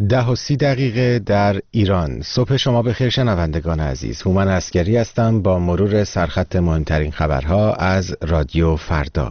10:30 در ایران. صبح شما بخیر شنوندگان عزیز. هومن عسگری هستم با مرور سرخط مهمترین خبرها از رادیو فردا.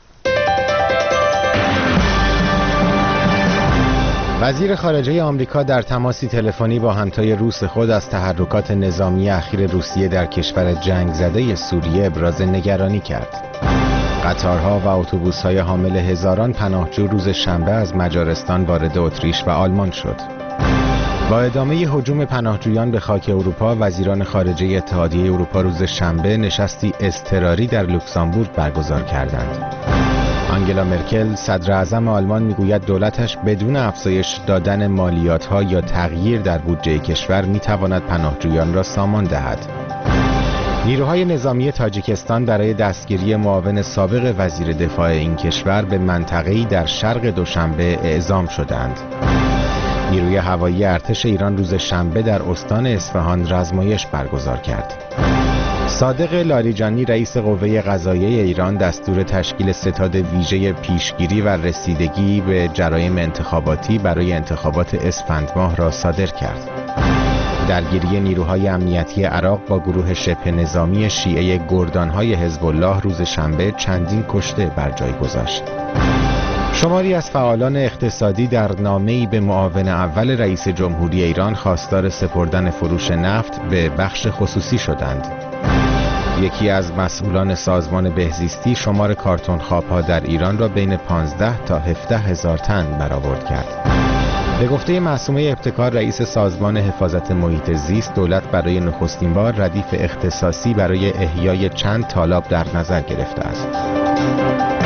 وزیر خارجه آمریکا در تماسی تلفنی با همتای روس خود از تحرکات نظامی اخیر روسیه در کشور جنگ زده سوریه ابراز نگرانی کرد. قطارها و اتوبوس‌های حامل هزاران پناهجو روز شنبه از مجارستان وارد اتریش و آلمان شد. با ادامه هجوم پناهجویان به خاک اروپا، وزیران خارجه اتحادیه اروپا روز شنبه نشستی اضطراری در لوکزامبورگ برگزار کردند. آنگلا مرکل صدر اعظم آلمان میگوید دولتش بدون افزایش دادن مالیات‌ها یا تغییر در بودجه کشور میتواند پناهجویان را سامان دهد. نیروهای نظامی تاجیکستان برای دستگیری معاون سابق وزیر دفاع این کشور به منطقه‌ای در شرق دوشنبه اعزام شدند. نیروی هوایی ارتش ایران روز شنبه در استان اصفهان رزمایش برگزار کرد. صادق لاریجانی رئیس قوه قضاییه ایران دستور تشکیل ستاد ویژه پیشگیری و رسیدگی به جرایم انتخاباتی برای انتخابات اسفند ماه را صادر کرد. درگیری نیروهای امنیتی عراق با گروه شبه نظامی شیعه گردانهای حزب الله روز شنبه چندین کشته بر جای گذاشت. شماری از فعالان اقتصادی در نامه‌ای به معاون اول رئیس جمهوری ایران خواستار سپردن فروش نفت به بخش خصوصی شدند. یکی از مسئولان سازمان بهزیستی شمار کارتون خواب‌ها در ایران را بین 15 تا 17 هزار تن برآورد کرد. به گفته معصومه ابتکار رئیس سازمان حفاظت محیط زیست، دولت برای نخستین بار ردیف اختصاصی برای احیای چند تالاب در نظر گرفته است.